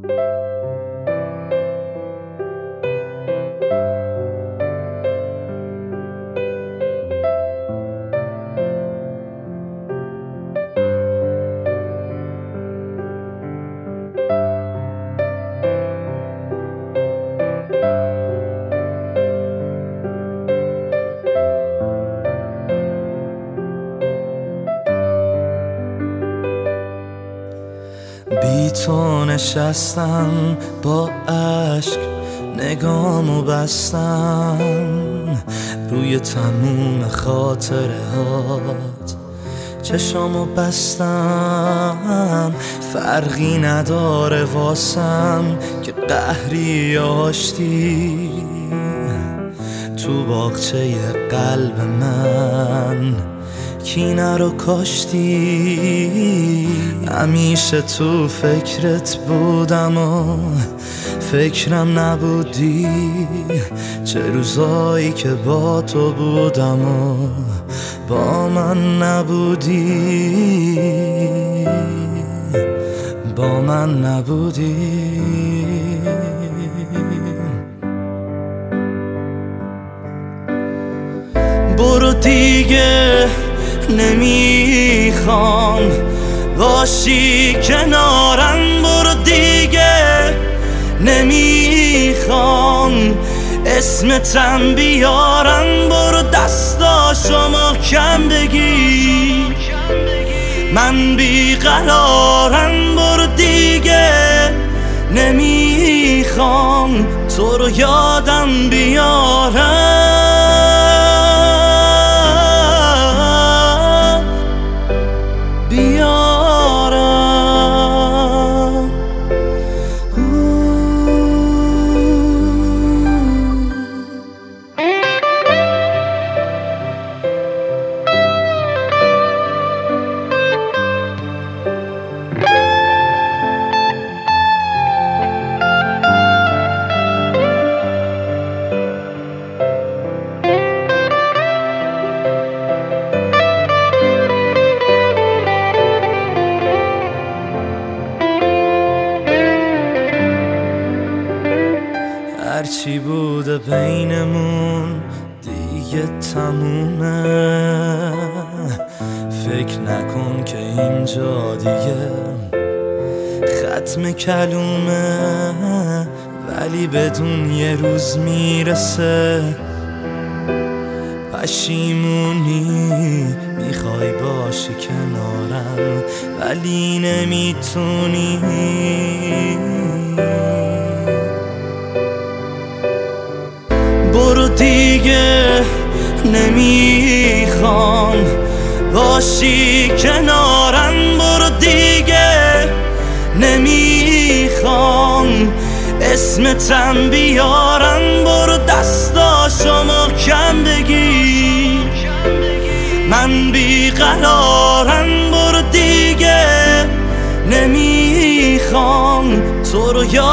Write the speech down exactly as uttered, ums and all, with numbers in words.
بی تو نشستم با عشق نگامو بستم روی تموم خاطره هات چشامو بستم فرقی نداره واسم که قهری یا آشتی تو باغچه قلب من کینه رو کاشتی همیشه تو فکرت بودم و فکرم نبودی چه روزایی که با تو بودم و با من نبودی با من نبودی برو دیگه نمیخوام باشی کنارم برو دیگه نمیخوام اسمتم بیارم برو دستاشو محکم بگیر من بیقرارم برو دیگه نمیخوام تو رو یادم بیارم هرچی بوده بینمون دیگه تمومه فکر نکن که اینجا دیگه ختم کلومه ولی بدون یه روز میرسه پشیمونی میخوای باشی کنارم ولی نمیتونی برو دیگه نمیخوام باشی کنارم برو دیگه نمیخوام اسمتم بیارم برو دستاشو محکم بگیر من بیقرارم برو دیگه نمیخوام تو رو یادم